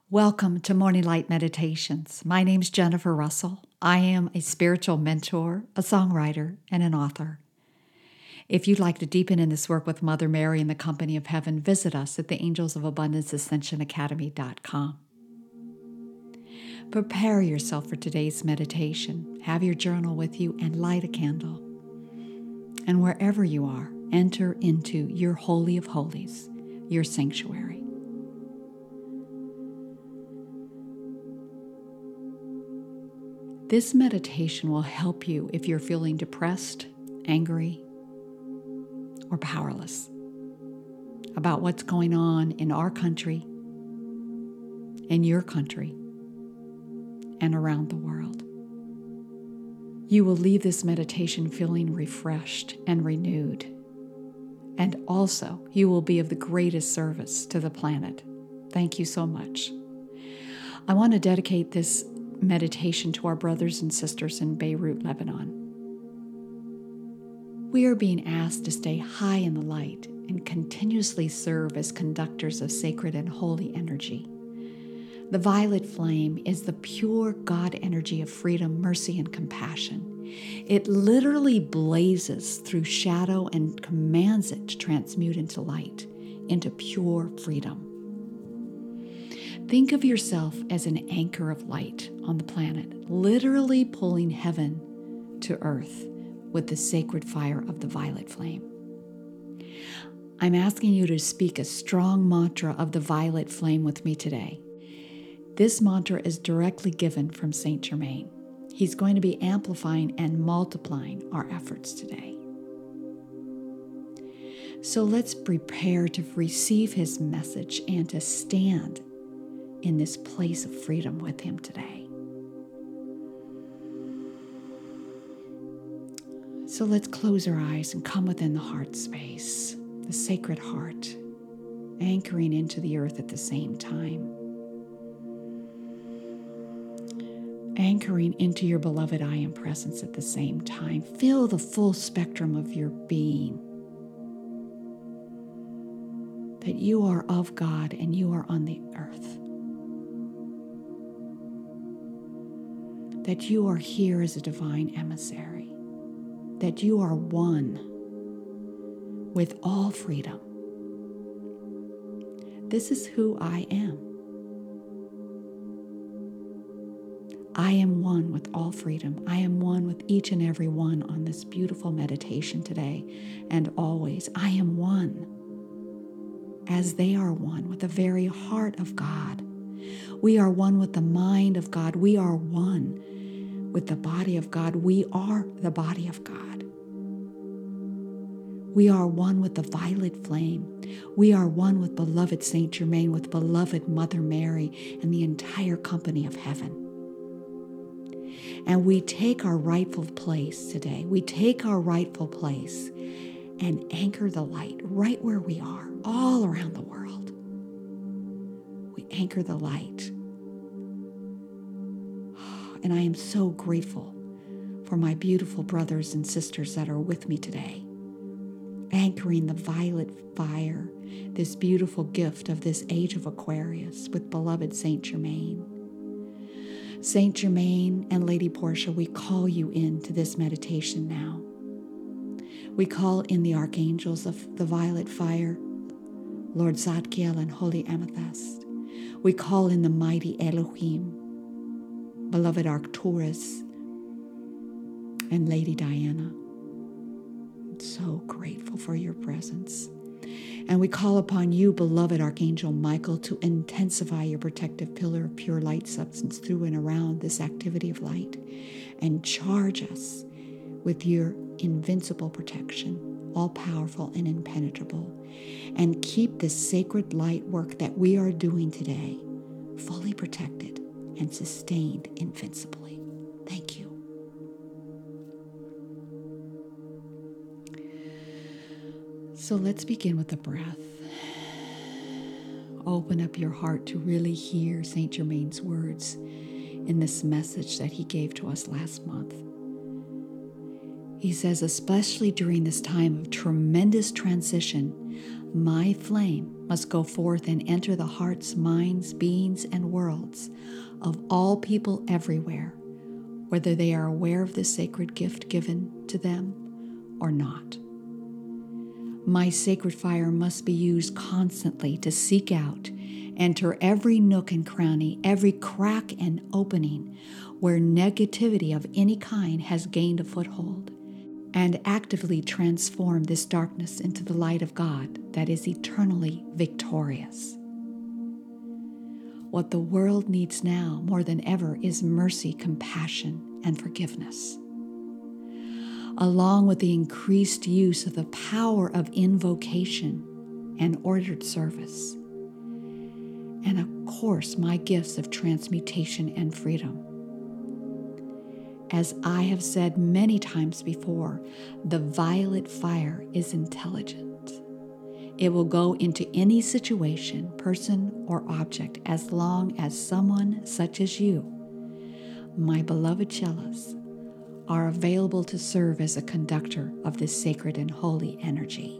Welcome to Morning Light Meditations. My name's Jennifer Russell. I am a spiritual mentor, a songwriter, and an author. If you'd like to deepen in this work with Mother Mary and the Company of Heaven, visit us at the Angels of Abundance Ascension Academy.com. Prepare yourself for today's meditation. Have your journal with you and light a candle. And wherever you are, enter into your Holy of Holies, your sanctuary. This meditation will help you if you're feeling depressed, angry, or powerless about what's going on in our country, in your country, and around the world. You will leave this meditation feeling refreshed and renewed. And also, you will be of the greatest service to the planet. Thank you so much. I want to dedicate this meditation to our brothers and sisters in Beirut, Lebanon. We are being asked to stay high in the light and continuously serve as conductors of sacred and holy energy. The violet flame is the pure God energy of freedom, mercy, and compassion. It literally blazes through shadow and commands it to transmute into light, into pure freedom. Think of yourself as an anchor of light on the planet, literally pulling heaven to earth with the sacred fire of the violet flame. I'm asking you to speak a strong mantra of the violet flame with me today. This mantra is directly given from Saint Germain. He's going to be amplifying and multiplying our efforts today. So let's prepare to receive his message and to stand in this place of freedom with him today. So let's close our eyes and come within the heart space, the sacred heart, anchoring into the earth at the same time. Anchoring into your beloved I Am presence at the same time. Feel the full spectrum of your being. That you are of God and you are on the earth. That you are here as a divine emissary. That you are one with all freedom. This is who I am. I am one with all freedom. I am one with each and every one on this beautiful meditation today and always. I am one as they are one with the very heart of God. We are one with the mind of God. We are one with the body of God. We are the body of God. We are one with the violet flame. We are one with beloved Saint Germain, with beloved Mother Mary, and the entire company of heaven. And we take our rightful place today. We take our rightful place and anchor the light right where we are, all around the world. We anchor the light. And I am so grateful for my beautiful brothers and sisters that are with me today, anchoring the violet fire, this beautiful gift of this age of Aquarius with beloved Saint Germain. Saint Germain and Lady Portia, we call you into this meditation now. We call in the archangels of the violet fire, Lord Zadkiel and Holy Amethyst. We call in the mighty Elohim, beloved Arcturus and Lady Diana. I'm so grateful for your presence. And we call upon you, beloved Archangel Michael, to intensify your protective pillar of pure light substance through and around this activity of light and charge us with your invincible protection, all-powerful and impenetrable, and keep this sacred light work that we are doing today fully protected and sustained invincibly. Thank you. So let's begin with the breath. Open up your heart to really hear Saint Germain's words in this message that he gave to us last month. He says, especially during this time of tremendous transition, My flame must go forth and enter the hearts, minds, beings, and worlds of all people everywhere, whether they are aware of the sacred gift given to them or not. My sacred fire must be used constantly to seek out, enter every nook and cranny, every crack and opening where negativity of any kind has gained a foothold, and actively transform this darkness into the light of God that is eternally victorious. What the world needs now more than ever is mercy, compassion, and forgiveness, along with the increased use of the power of invocation and ordered service, and of course my gifts of transmutation and freedom. As I have said many times before, the violet fire is intelligent. It will go into any situation, person, or object as long as someone such as you, my beloved Chelas, are available to serve as a conductor of this sacred and holy energy.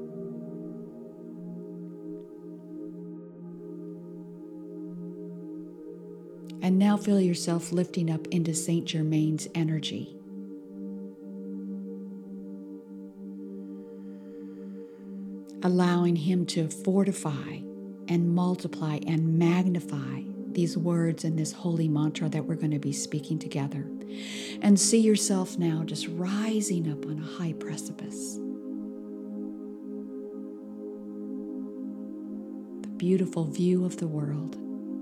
And now feel yourself lifting up into Saint Germain's energy. Allowing him to fortify and multiply and magnify these words and this holy mantra that we're going to be speaking together. And see yourself now just rising up on a high precipice. The beautiful view of the world.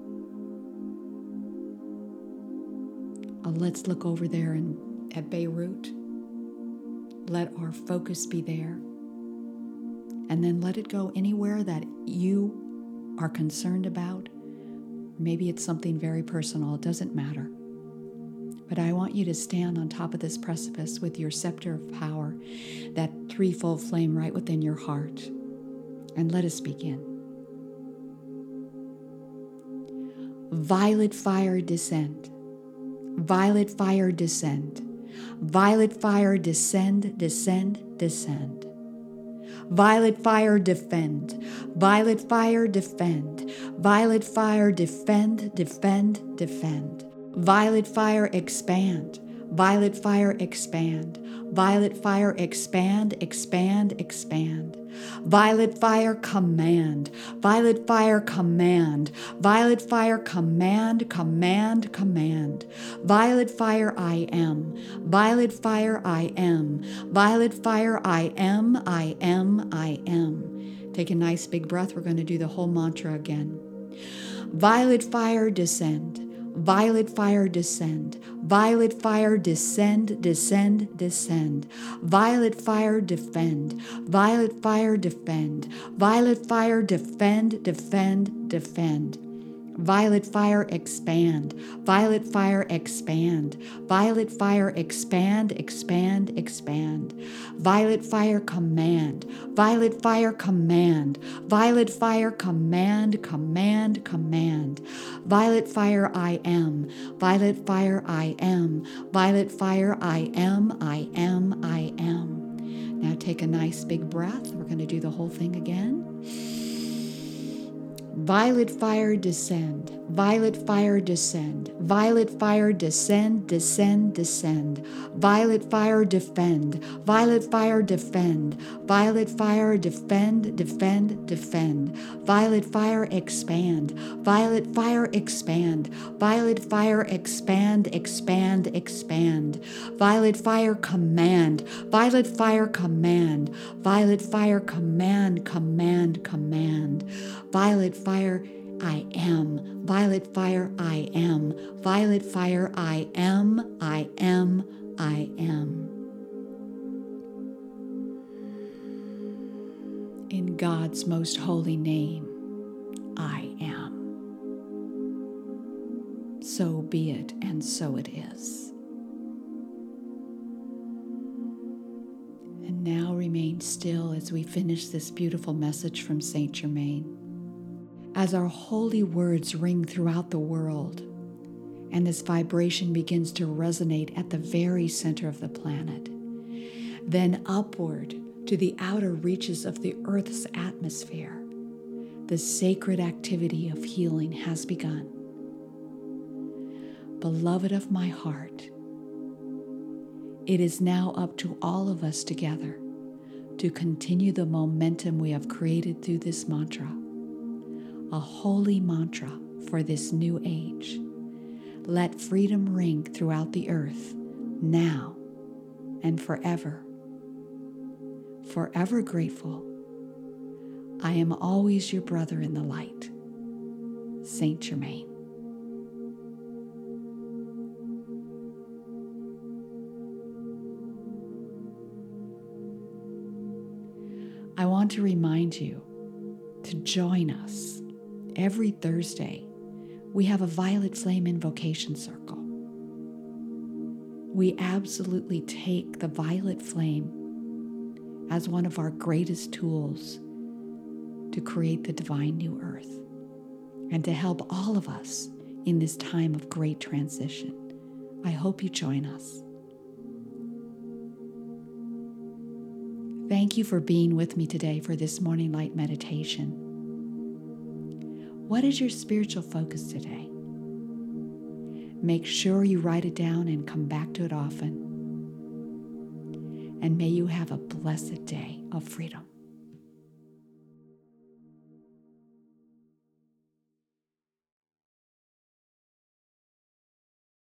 Let's look over there at Beirut. Let our focus be there. And then let it go anywhere that you are concerned about. Maybe it's something very personal. It doesn't matter. But I want you to stand on top of this precipice with your scepter of power, that threefold flame right within your heart. And let us begin. Violet fire descend. Violet fire descend. Violet fire descend, descend, descend. Violet fire defend. Violet fire defend. Violet fire defend, defend, defend. Violet fire expand. Violet fire expand. Violet fire expand, expand, expand. Violet fire command. Violet fire command. Violet fire command, command, command. Violet fire I am. Violet fire I am. Violet fire I am, I am, I am. Take a nice big breath. We're going to do the whole mantra again. Violet fire descend. Violet fire descend. Violet fire descend, descend, descend. Violet fire defend. Violet fire defend. Violet fire defend, defend, defend. Violet fire expand. Violet fire expand. Violet fire expand, expand, expand. Violet fire command. Violet fire command. Violet fire command, command, command. Violet fire I am. Violet fire I am. Violet fire I am, I am, I am. Now take a nice big breath. We're going to do the whole thing again. Violet fire descend. Violet fire descend. Violet fire descend, descend, descend. Violet fire defend. Violet fire defend. Violet fire defend, defend, defend. Violet fire expand. Violet fire expand. Violet fire expand, expand, expand. Violet fire command. Violet fire command. Violet fire command, command, command. Violet fire I am. Violet fire I am. Violet fire I am, I am, I am. In God's most holy name, I am. So be it, and so it is. And now remain still as we finish this beautiful message from Saint Germain. As our holy words ring throughout the world, and this vibration begins to resonate at the very center of the planet, then upward to the outer reaches of the earth's atmosphere, the sacred activity of healing has begun. Beloved of my heart, it is now up to all of us together to continue the momentum we have created through this mantra, a holy mantra for this new age. Let freedom ring throughout the earth, now and forever. Forever grateful. I am always your brother in the light. Saint Germain. I want to remind you to join us every Thursday. We have a Violet Flame Invocation Circle. We absolutely take the Violet Flame as one of our greatest tools to create the divine new earth and to help all of us in this time of great transition. I hope you join us. Thank you for being with me today for this morning light meditation. What is your spiritual focus today? Make sure you write it down and come back to it often. And may you have a blessed day of freedom.